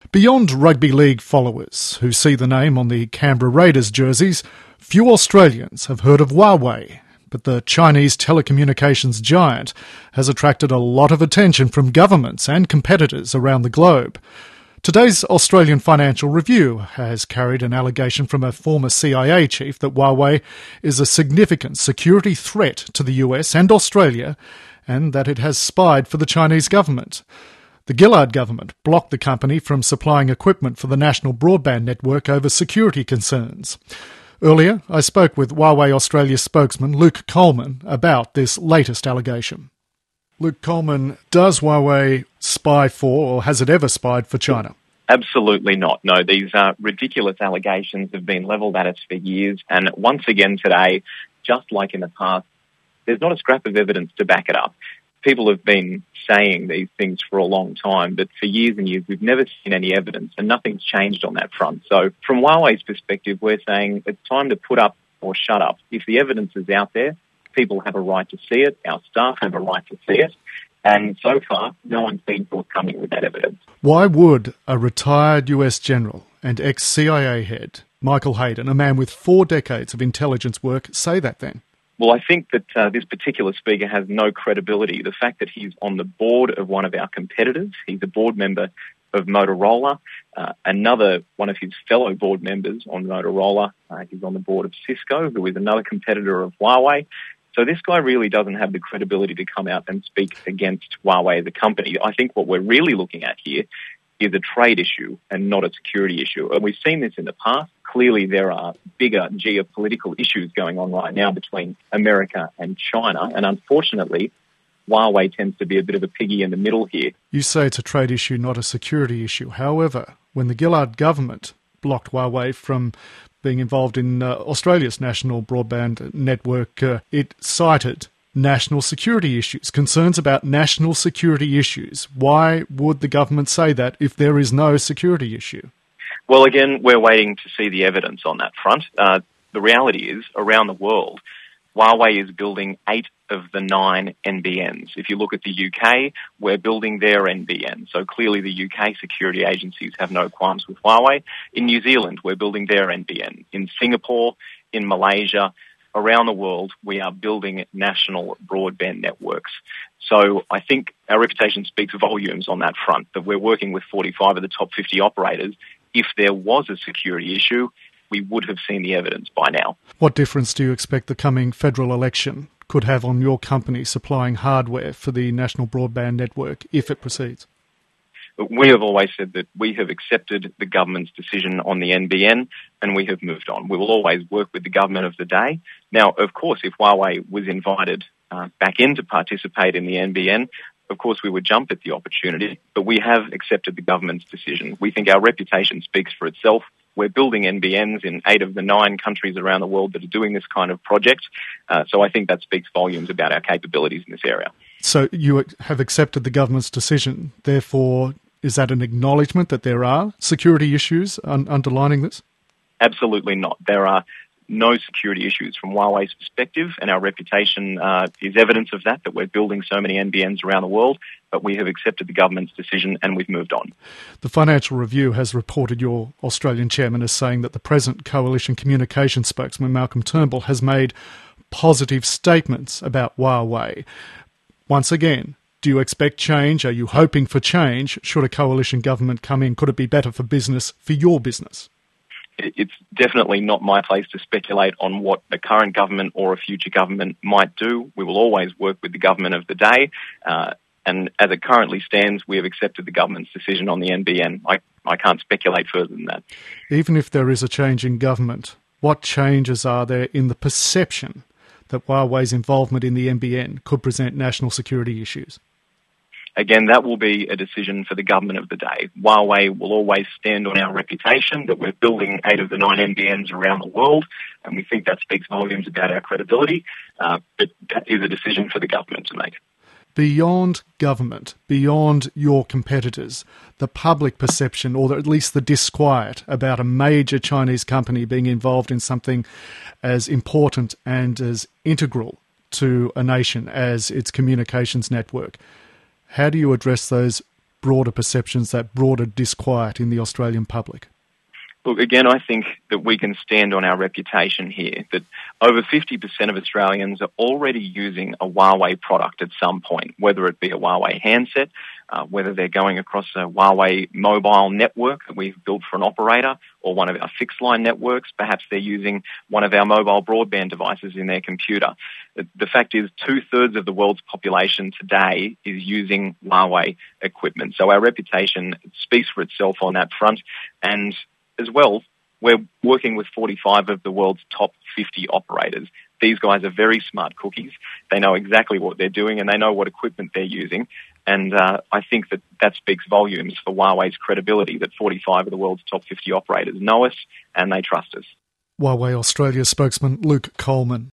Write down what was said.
Beyond rugby league followers who see the name on the Canberra Raiders jerseys, few Australians have heard of Huawei. But the Chinese telecommunications giant has attracted a lot of attention from governments and competitors around the globe. Today's Australian Financial Review has carried an allegation from a former CIA chief that Huawei is a significant security threat to the US and Australia, and that it has spied for the Chinese government. The Gillard government blocked the company from supplying equipment for the national broadband network over security concerns. Earlier, I spoke with Huawei Australia spokesman Luke Coleman about this latest allegation. Luke Coleman, does Huawei spy for, or has it ever spied for China? Absolutely not. No, these ridiculous allegations have been levelled at us for years, and once again today, just like in the past, there's not a scrap of evidence to back it up. People have been saying these things for a long time, but for years and years we've never seen any evidence, and nothing's changed on that front. So from Huawei's perspective, we're saying it's time to put up or shut up. If the evidence is out there, people have a right to see it, our staff have a right to see it, and so far no one's been forthcoming with that evidence. Why would a retired US general and ex-CIA head, Michael Hayden, a man with 4 decades of intelligence work, say that then? Well, I think that this particular speaker has no credibility. The fact that he's on the board of one of our competitors, he's a board member of Motorola, another one of his fellow board members on Motorola, he's on the board of Cisco, who is another competitor of Huawei. So this guy really doesn't have the credibility to come out and speak against Huawei as a company. I think what we're really looking at here is a trade issue and not a security issue. And we've seen this in the past. Clearly there are bigger geopolitical issues going on right now between America and China. And unfortunately, Huawei tends to be a bit of a piggy in the middle here. You say it's a trade issue, not a security issue. However, when the Gillard government blocked Huawei from being involved in Australia's national broadband network, it cited national security issues, concerns about national security issues. Why would the government say that if there is no security issue? Well, again, we're waiting to see the evidence on that front. The reality is, around the world, Huawei is building 8 of the 9 NBNs. If you look at the UK, we're building their NBN. So clearly the UK security agencies have no qualms with Huawei. In New Zealand, we're building their NBN. In Singapore, in Malaysia, around the world, we are building national broadband networks. So I think our reputation speaks volumes on that front, that we're working with 45 of the top 50 operators. If there was a security issue, we would have seen the evidence by now. What difference do you expect the coming federal election could have on your company supplying hardware for the national broadband network if it proceeds? We have always said that we have accepted the government's decision on the NBN and we have moved on. We will always work with the government of the day. Now, of course, if Huawei was invited back in to participate in the NBN, of course we would jump at the opportunity, but we have accepted the government's decision. We think our reputation speaks for itself. We're building NBNs in 8 of the 9 countries around the world that are doing this kind of project. So I think that speaks volumes about our capabilities in this area. So you have accepted the government's decision. Therefore, is that an acknowledgement that there are security issues underlining this? Absolutely not. There are no security issues from Huawei's perspective, and our reputation is evidence of that we're building so many NBNs around the world, but we have accepted the government's decision and we've moved on. The Financial Review has reported your Australian chairman as saying that the present Coalition Communications spokesman, Malcolm Turnbull, has made positive statements about Huawei. Once again, do you expect change? Are you hoping for change? Should a coalition government come in? Could it be better for business, for your business? It's definitely not my place to speculate on what the current government or a future government might do. We will always work with the government of the day. And as it currently stands, we have accepted the government's decision on the NBN. I can't speculate further than that. Even if there is a change in government, what changes are there in the perception that Huawei's involvement in the NBN could present national security issues? Again, that will be a decision for the government of the day. Huawei will always stand on our reputation that we're building 8 of the 9 NBNs around the world, and we think that speaks volumes about our credibility, but that is a decision for the government to make. Beyond government, beyond your competitors, the public perception, or at least the disquiet about a major Chinese company being involved in something as important and as integral to a nation as its communications network, how do you address those broader perceptions, that broader disquiet in the Australian public? Look, again, I think that we can stand on our reputation here, that over 50% of Australians are already using a Huawei product at some point, whether it be a Huawei handset, whether they're going across a Huawei mobile network that we've built for an operator, or one of our fixed line networks. Perhaps they're using one of our mobile broadband devices in their computer. The fact is 2/3 of the world's population today is using Huawei equipment. So our reputation speaks for itself on that front. And as well, we're working with 45 of the world's top 50 operators. These guys are very smart cookies. They know exactly what they're doing and they know what equipment they're using. And I think that speaks volumes for Huawei's credibility, that 45 of the world's top 50 operators know us and they trust us. Huawei Australia spokesman Luke Coleman.